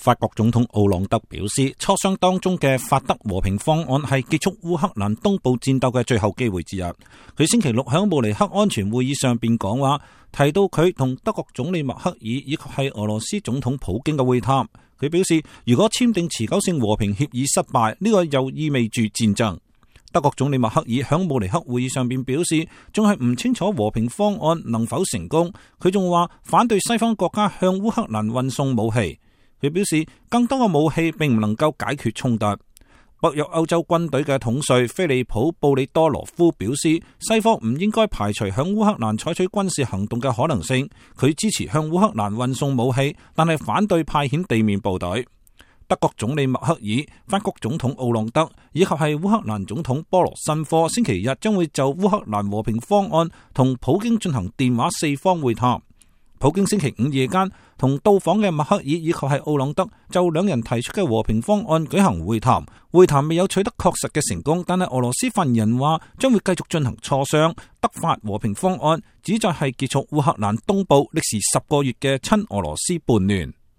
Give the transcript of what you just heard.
法國總統奧朗德表示，磋商當中嘅法德和平方案係結束烏克蘭東部戰鬥嘅最後機會之一。佢星期六喺慕尼黑安全會議上邊講話，提到佢同德國總理默克爾以及係俄羅斯總統普京嘅會談。佢表示，如果簽訂持久性和平協議失敗，呢個又意味住戰爭。德國總理默克爾喺慕尼黑會議上邊表示，仲係唔清楚和平方案能否成功。佢仲話反對西方國家向烏克蘭運送武器。佢表示，更多嘅武器並唔能夠解決衝突。北約歐洲軍隊嘅統帥菲利普·布里多羅夫表示，西方唔應該排除向烏克蘭採取軍事行動嘅可能性。佢支持向烏克蘭運送武器，但係反對派遣地面部隊。德國總理默克爾、法國總統奧朗德以及係烏克蘭總統波羅申科星期日將會就烏克蘭和平方案同普京進行電話四方會談。普京星期五夜間同到訪嘅默克爾以及係奧朗德就兩人提出嘅和平方案舉行會談，會談未有取得確實嘅成功，但係俄羅斯發言人話將會繼續進行磋商。德法和平方案旨在係結束烏克蘭東部歷時10個月嘅親俄羅斯叛亂。